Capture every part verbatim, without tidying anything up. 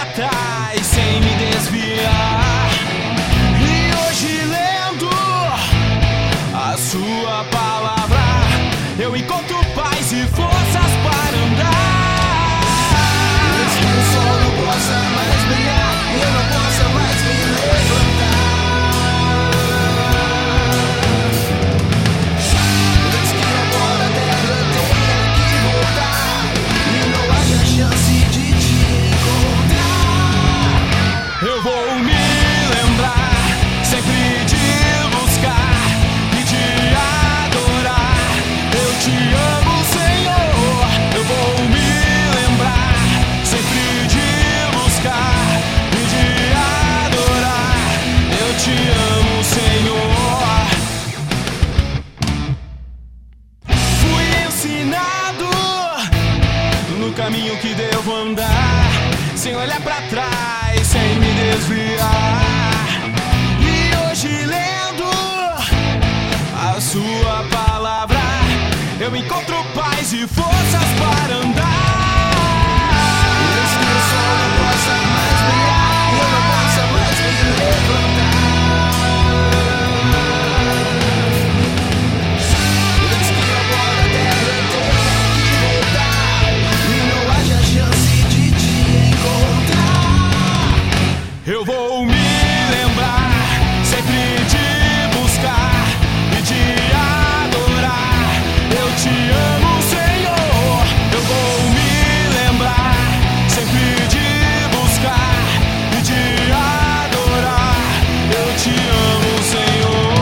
trás sem me desviar. E hoje, lendo a sua palavra, eu encontro paz e forças para andar. Antes que o sol não possa mais brilhar e eu não possa mais me levantar. Antes que agora a terra tenha que voltar e não haja chance de te encontrar, eu vou me lembrar sempre de buscar e de adorar. Eu te amo, Senhor. Eu vou me lembrar sempre de buscar e de adorar. Eu te amo, Senhor. Fui ensinado no caminho que devo andar, sem olhar pra trás, sem me desviar. E hoje, lendo a sua palavra, eu encontro paz e forças para andar. antes que o sol não possa mais brilhar e eu não possa mais me levantar. Antes que agora a terra tenha que voltar e não haja chance de te encontrar, Eu vou me lembrar sempre de buscar e de adorar. Eu te amo, Senhor. Eu vou me lembrar sempre de buscar e de adorar. Eu te amo, Senhor.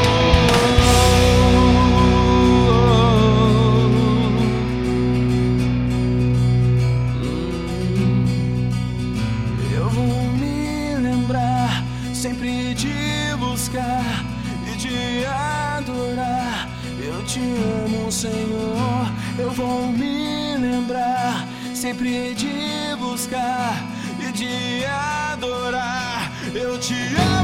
Eu vou me lembrar sempre de buscar e de adorar. Eu te amo, Senhor. Eu vou me lembrar sempre de buscar e de adorar. Eu te amo.